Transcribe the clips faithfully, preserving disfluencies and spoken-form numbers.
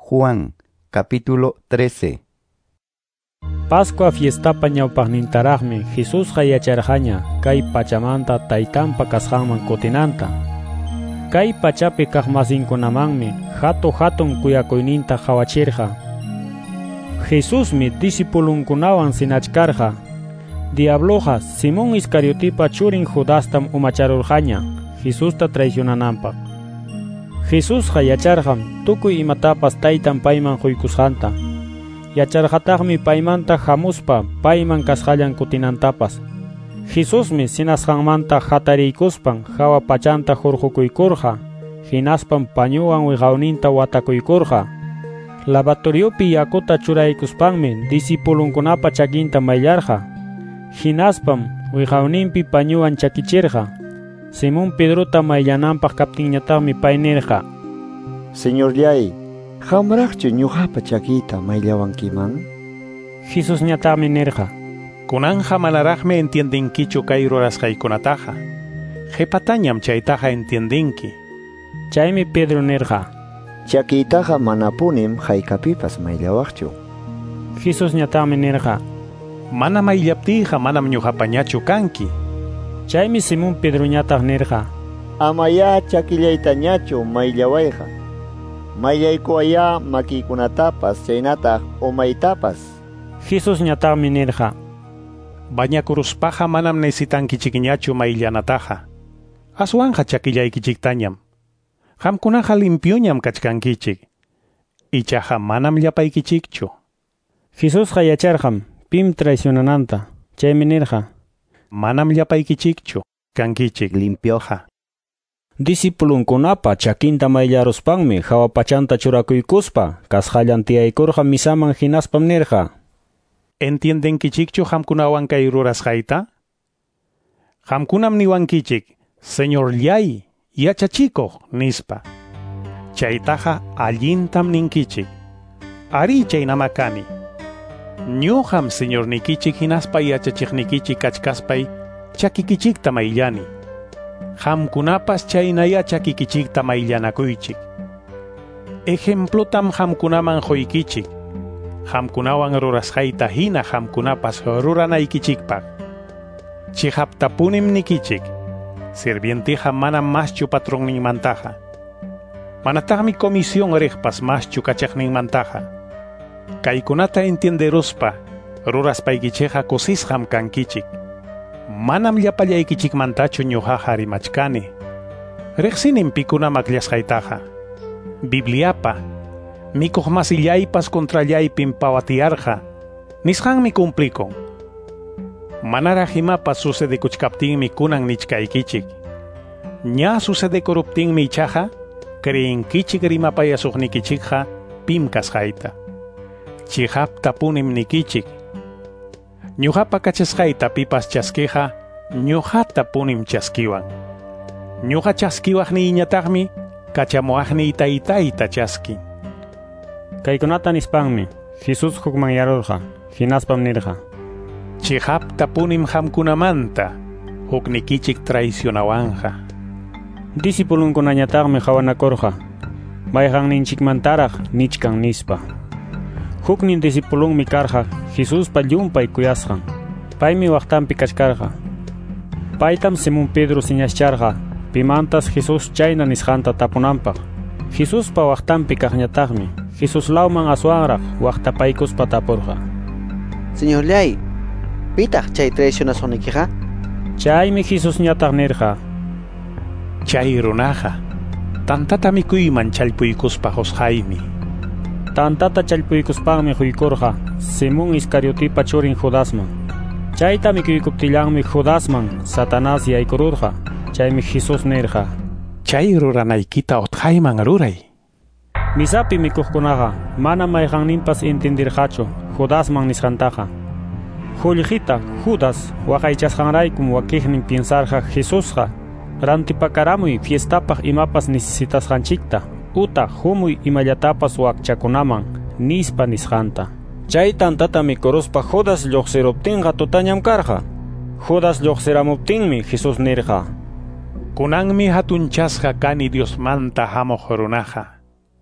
Juan, capítulo trece. Pascua fiestapa ñawpaqnintaraqmi Jesusqa yacharqaña kay pachamanta taytanpa kasqanman kutinanta. Kay pachapi kaq masinkunamanmi hatu hatun kuyakuyninta qhawachirqa. Jesusmi disipulunkunawan sinachkarqa. Diabloqa Simón Iscariotipa churin Judastam umacharurqaña Jesusta traicionananpaq. Jesusqa yacharqan tukuy imatapas taytan payman quykusqanta. Yacharqataqmi paymanta hamuspa payman kasqallan kutinantapas. Jesusmi sinasqanmanta hatariykuspan hawa pachanta hurqukuykurqa, hinaspan pañuwan wiqawninta watakuykurqa. Lavatoriopi yakuta churaykuspanmi disipulunkunapa chakinta mayllarqa. Hinaspam wiqawninpi pañuwan chakichirqa. Simón Pedrota mayllananpaq kaptinñataqmi pay nirqa: Señorllay, ¿hamraqchu ñuqapa chakiyta mayllawankiman? Jesus ñataqmi nirqa: Kunanja manaraqmi entiendinkichu kay rurasqaykunataqa. Qhipatañam chaytaqa entiendinki. Chaymi Pedro nirqa: Chakiytaqa manapunim haykapipas mayllawaqchu. Jesus ñataqmi nirqa: Mana mayllaptiyqa manam ñuqapañachu kanki. Chaymi Simón Pedro ñataq nirqa: Amaya chakillaytañachu mayllawayqa. Mayllaykuwaya makiykunatapas chaynataq umaytapas. Jesus ñataqmi nirqa: Bañakuruspaqa manam necesitankichikñachu mayllanataqa. Aswanja chakillaykichiktañam. Qamkunaqa limpioñam kachkankichik. Ichaqa manam llapaykichikchu. Jesusqa yacharqam pim traicionananta. Chaymi nirqa: Manam llapaykichikchu, kankichik limpioqa. Disipulunkunapa chakinta mayllaruspanmi hawa pachanta churakuykuspa kasqallan tiyaykurqa misaman hinaspam nirqa: ¿Entiendenkichikchu qamkunawan kay rurasqayta? Qamkunam niwankichik, Señorllay, yachachikuq nispa. Chaytaqa allintam ninkichik. Ari chaynama kani. Ñuqam señornikichik hinaspa yachachiqnikichik kachkaspay chakikichikta mayllani. Qamkunapas chaynaya chakikichikta mayllanakuychik. Ejemplotam qamkunaman quykichik. Qamkunawan rurasqayta hina qamkunapas ruranaykichikpaq. Chihaptapunim nikichik. Sirvientiqa manam maschu patronninmantaqa. Manataqmi comisión riqpas maschu kachaqninmantaqa. Kaykunata entienderuspa, ruraspaykichikqa kusisqam kankichik. Manam llapallaykichikmantachu ñuqaqa rimachkani. Riqsinin pikuna makllasqaytaqa. Bibliapa, mikuq masillaypas contrallaypin pawatiyarqa, nisqanmi cumplikun. Manaraq imapas sucedikuchkaptinmi kunan nichkaykichik. Ña sucedekuruptinmi ichaqa, creenkichik rimapayasuqnikichikqa pim kasqayta. Chihaptapunim nikichik. Ñuqapa kachasqayta pipas chaskiqa, ñuqata punim chaskiwan. Ñuqa chaskiwaqni iñataqmi, kachamuaqni taytayta chaskin. Kaykunata nispanmi Jesus hukman yarurqa, hinaspam nirqa: Chihaptapunim qamkunamanta, huknikichik traicionawanja. Disipulunkunañataqmi qhawanakurqa, mayqanninchikmantaraq nichkan nispa. Huknin disipulunmi karqa Jesuspa llumpay kuyasqan. Paymi waqtanpi kachkarqa. Paytam Simón Pedro siñascharqa pimantas Jesus chayna nisqanta tapunanpaq. Jesuspa waqtanpi kaqñataqmi Jesuslawman aswanraq waqtapaykuspa tapurqa: Señorllay, pitaq chay traicionasqnikiqa? Chaymi Jesus ñataq nirqa: Chay runaqa tantata mikuyman challpuykuspa husqaymi. Tantata challpuykuspanmi quykurqa Simón Iscariotipa churin Judasman. Chayta mikuykuptillanmi Judasman Satanás yaykururqa. Chaymi Jesus nirqa: Chay ruranaykita utqayman ruray. Misapi mikuqkunaqa mana mayqanninpas entendirqachu Judasman nisqantaqa. Qullqita Judas waqaychasqanraykum wakiqnin piensarqa Jesusqa rantipakaramuy fiestapaq imapas necesitasqanchikta, uta humuy imallatapas wakchakunaman nispa nisqanta. Chay tantata mikuruspa Judas lluqsiruptinqa tutañam karqa. Judas lluqsiramuptinmi Jesus nirqa: Kunanmi hatunchasqa kani Diosmanta hamuq runaqa.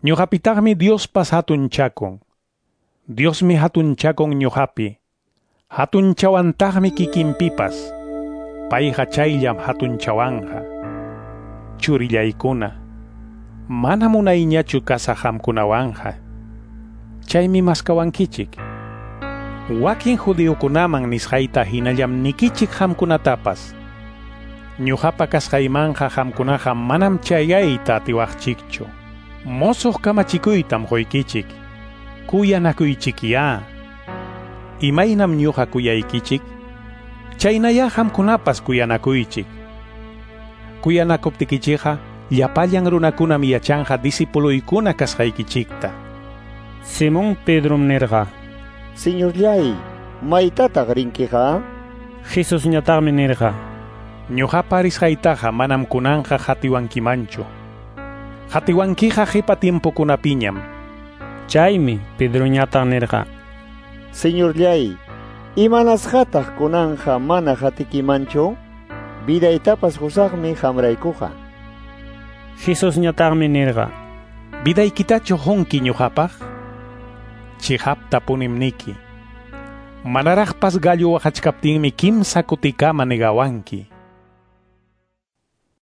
Ñuqapitaqmi Diospas hatun chakun. Diosmi hatun chakun ñuqapi. Hatun chawantaqmi kikinpipas. Payqa chayllam hatun chawanja. Churillaykuna. Mana munayñachu kasaq hamkunawanja. Chaymi maskawankichik. Wakin judiokunaman nisqayta hinallam nikichik hamkunatapas. Ñuqapa kasqaymanja hamkunaqa manam chayayta atiwaqchikchu. Mosuq kamachikuytam qoykichik. Kuyanakuychikya. Imaynam ñuqa kuyaykichik. Chaynaya hamkunapas kuyanakuychik. Kuyanakuptikichikqa llapallan runakunam yachanja disipuluykuna kasqaykichikta. Simón Pedrom nirqa. Señorllay, maytataq rinkiqa? Jesus ñataqmi nirqa. Ñuqapa risqaytaqa manam kunanqa hatiwankimanchu. Hatiwankiqa qipa tiempokunapiñam. Chaymi Pedro ñataq nirqa. Señorllay, imanasqataq kunanqa mana hatikimanchu? Vidaytapas husaqmi hamraykuqa. Jesus ñataqmi nirqa. Vidaykitachu hunki ñuqapaq? Chihapta punimniki. Manaraqpas gallu waqachkaptinmi kimsa kutikama negawanki.